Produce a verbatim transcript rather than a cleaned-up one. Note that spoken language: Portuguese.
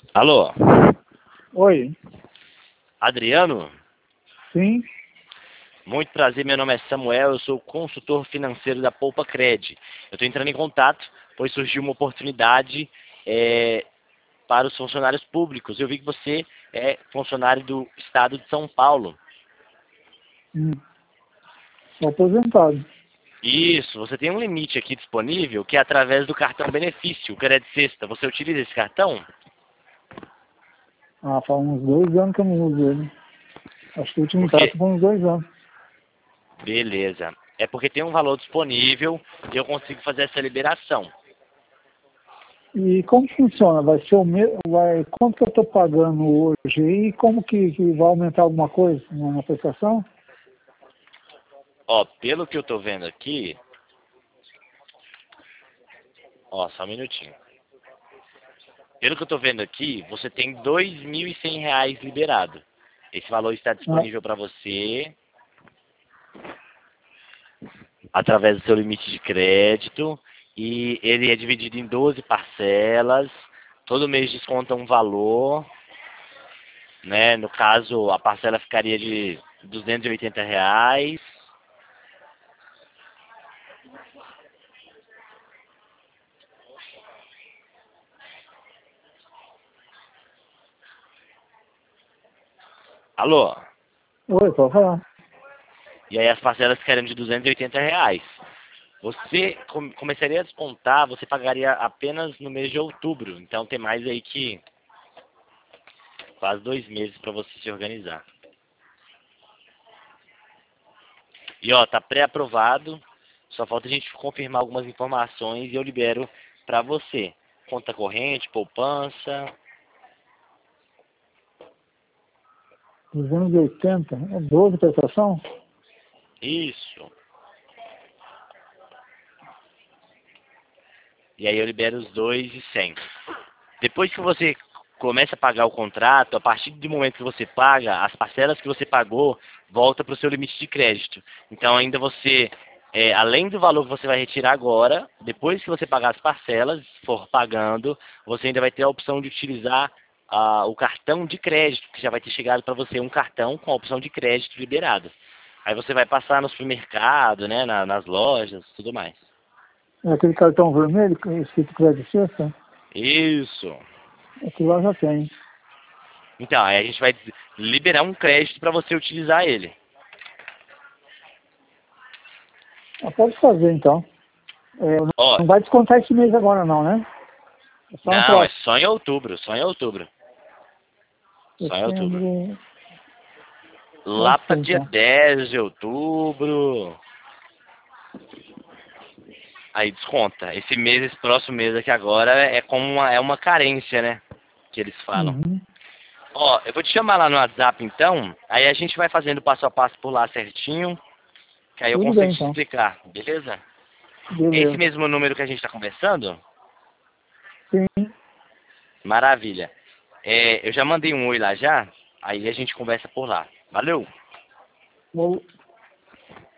Alô? Oi, Adriano? sim, Muito prazer, meu nome é Samuel, eu sou consultor financeiro da Poupa Cred. Eu estou entrando em contato, pois surgiu uma oportunidade é, para os funcionários públicos. Eu vi que você é funcionário do Estado de São Paulo. hum, sou aposentado. Isso, você tem um limite aqui disponível, que é através do cartão benefício, o Cred Sexta. Você utiliza esse cartão? Ah, faz uns dois anos que eu não uso ele. Acho que o último Porque, taxa foi uns dois anos. beleza. É porque tem um valor disponível e eu consigo fazer essa liberação. E como funciona? Vai ser o mesmo, vai, quanto que eu estou pagando hoje e como que, que vai aumentar alguma coisa na na prestação? Ó, pelo que eu tô vendo aqui, ó, só um minutinho. Pelo que eu tô vendo aqui, você tem dois mil e cem reais liberado. Esse valor está Ah, disponível para você através do seu limite de crédito e ele é dividido em doze parcelas. Todo mês desconta um valor, né? No caso, a parcela ficaria de duzentos e oitenta reais. Alô? oi, pode falar. E aí as parcelas ficariam de duzentos e oitenta reais. Você com- começaria a descontar, você pagaria apenas no mês de outubro. Então tem mais aí que quase dois meses para você se organizar. E ó, tá pré-aprovado. Só falta a gente confirmar algumas informações e eu libero para você. Conta corrente, poupança. duzentos e oitenta, é doze prestação? Isso. E aí eu libero os dois e cem. Depois que você começa a pagar o contrato, a partir do momento que você paga, as parcelas que você pagou volta para o seu limite de crédito. Então ainda você, é, além do valor que você vai retirar agora, depois que você pagar as parcelas, for pagando, você ainda vai ter a opção de utilizar ah, o cartão de crédito, que já vai ter chegado para você um cartão com a opção de crédito liberado. Aí você vai passar no supermercado, né, na- nas lojas, tudo mais. É aquele cartão vermelho, que é escrito crédito sexta? Isso. Aquilo lá já tem. Então, aí a gente vai liberar um crédito para você utilizar ele. Ah, pode fazer então. É, Ó, não vai descontar esse mês agora não, né? É só no não, é próximo. só em outubro, só em outubro. Só em outubro. Setembro, Lá pode para ser dia então. dez de outubro, aí desconta. Esse mês, esse próximo mês aqui agora é como uma, é uma carência, né? Que eles falam. Uhum. Ó, eu vou te chamar lá no WhatsApp então, aí a gente vai fazendo passo a passo por lá certinho, que aí eu Tudo consigo bem te então. explicar, beleza? É esse Beleza. mesmo número que a gente está conversando? Sim. Maravilha. É, eu já mandei um oi lá já, aí a gente conversa por lá. Valeu! Vou